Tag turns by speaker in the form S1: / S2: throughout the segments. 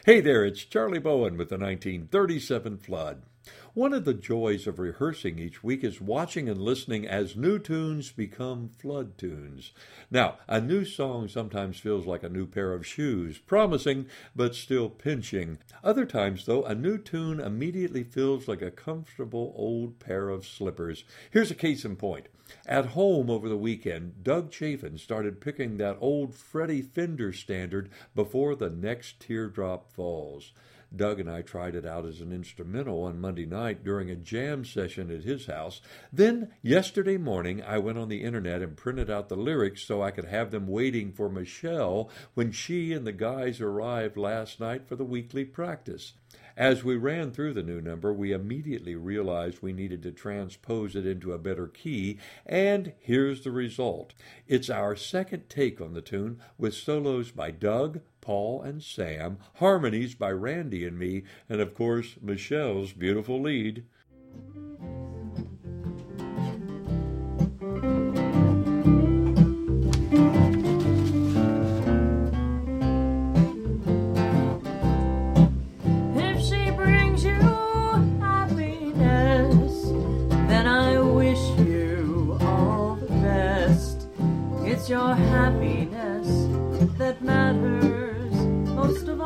S1: Hey there, it's Charlie Bowen with the 1937 Flood. One of the joys of rehearsing each week is watching and listening as new tunes become flood tunes. Now, a new song sometimes feels like a new pair of shoes, promising but still pinching. Other times, though, a new tune immediately feels like a comfortable old pair of slippers. Here's a case in point. At home over the weekend, Doug Chafin started picking that old Freddie Fender standard, Before the Next Teardrop Falls. Doug and I tried it out as an instrumental on Monday night during a jam session at his house. Then, yesterday morning, I went on the internet and printed out the lyrics so I could have them waiting for Michelle when she and the guys arrived last night for the weekly practice. As we ran through the new number, we immediately realized we needed to transpose it into a better key, and here's the result. It's our second take on the tune, with solos by Doug, Paul, and Sam, harmonies by Randy and me, and of course, Michelle's beautiful lead.
S2: Your happiness that matters most of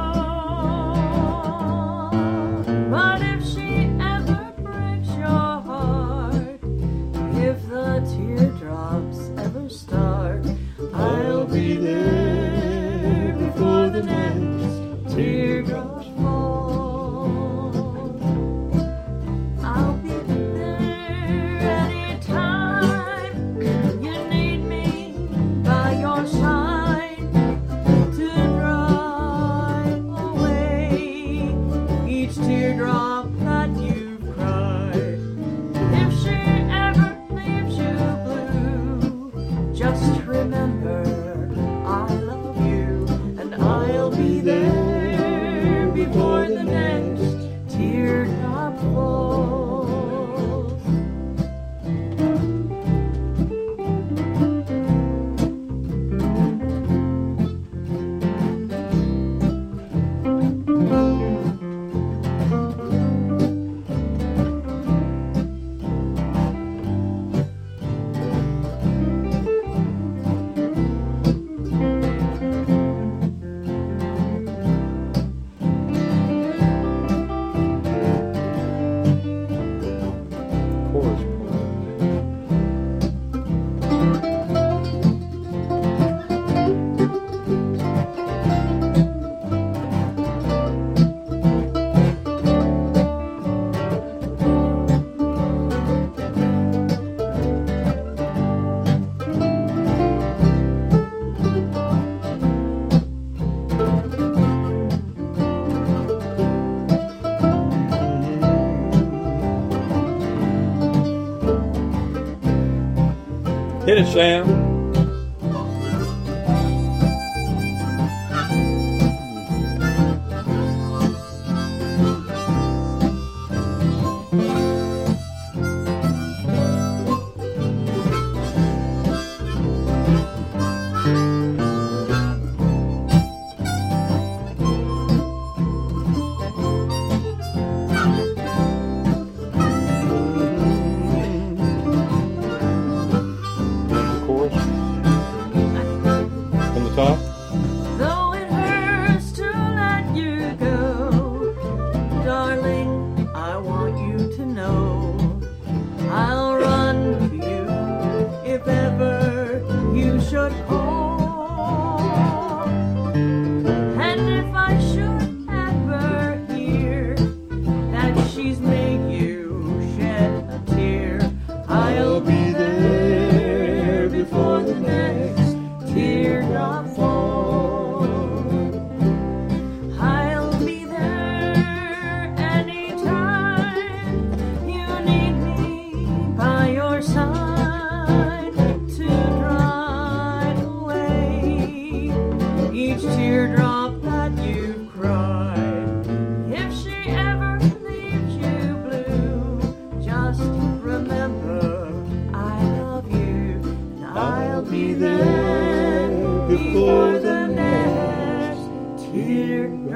S2: all. But if she ever breaks your heart, if the teardrops ever start, I'll be there before the next teardrops fall. I'll be there anytime you need me by your side to dry away each teardrop that you've cried. If she ever leaves you blue, just remember I love you, and I'll be there before the next teardrop falls.
S1: Hit it, Sam. Chorus.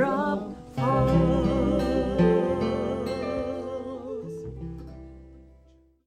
S2: drop